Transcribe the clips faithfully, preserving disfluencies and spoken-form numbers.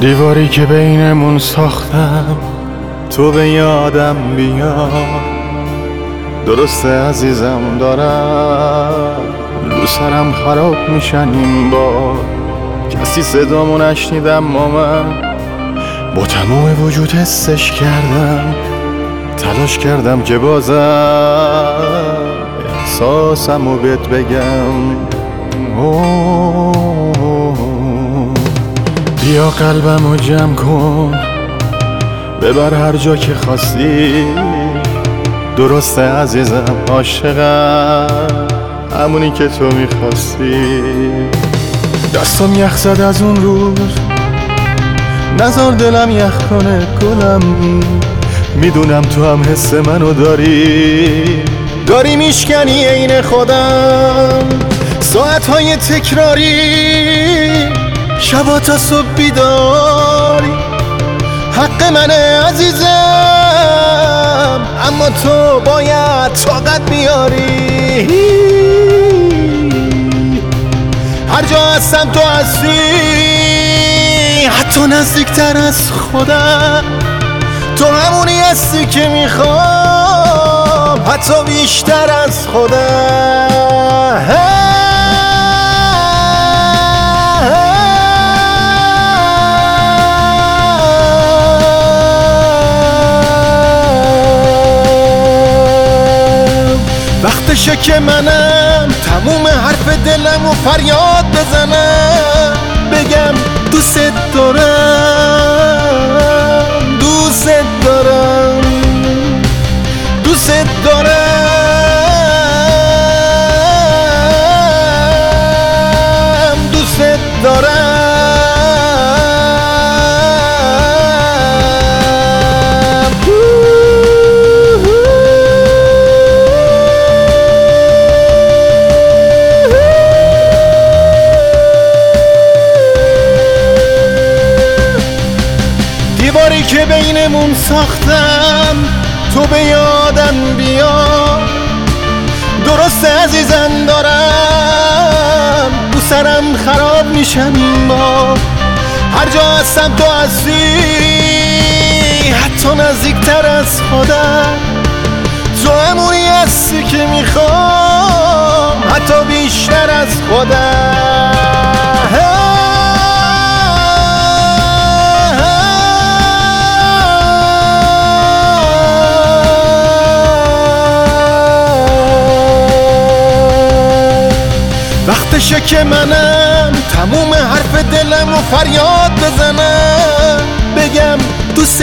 دیواری که بینمون ساختم تو به یادم بیا. درسته عزیزم دارم رو سرم خراب میشن این بار. کسی صدامو نشنید اما من با تمام وجود حسش کردم. تلاش کردم که بازم احساسمو بهت بگم. اوه بیا قلبمو جمع کن ببر هر جا که خواستی. درسته عزیزم عاشقم همونی که تو میخواستی. دستم یخ زد از اون روز نزار دلم یخ کنه گلم. میدونم تو هم حس منو داری داری میشکنی عین خودم. ساعتهای تکراری شبا تا صبح بیداری. حق منه عزیزم اما تو باید طاقت بیاری. هر جا هستم تو هستی حتی نزدیکتر از خودم. تو همونی هستی که میخوام حتی بیشتر از خودم. وقتشه که منم تموم حرف دلم و فریاد بزنم. بگم دوست دارم دوست دارم دوست دارم دوست دارم. دیواری که بینمون ساختم تو به یادم بیا. درسته عزیزم دارم رو سرم خراب میشم این بار. هر جا هستم تو هستی حتی نزدیکتر از خودم. تو همونی هستی که میخوام حتی بیشتر از خودم. وقتشه که منم تموم حرف دلم و فریاد بزنم. بگم دوست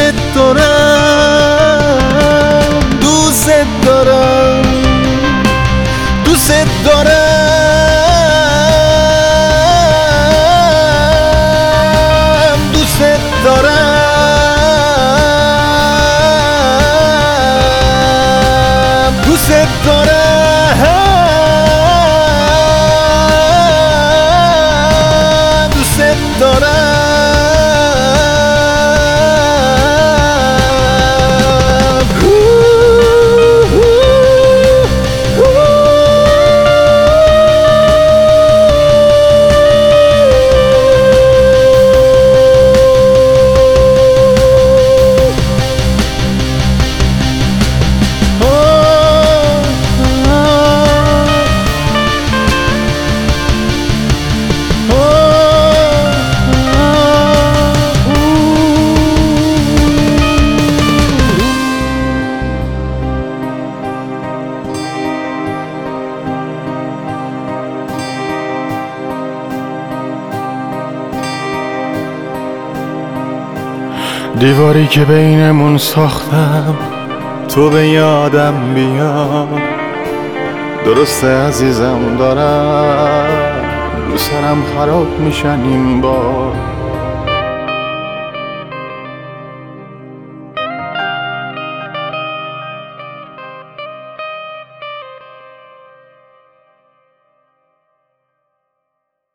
دارم دوست دارم دوست دارم دوست دارم دوست دارم دیواری که بینمون ساختم تو به یادم بیا. درسته عزیزم دارم رو سرم خراب میشن این بار.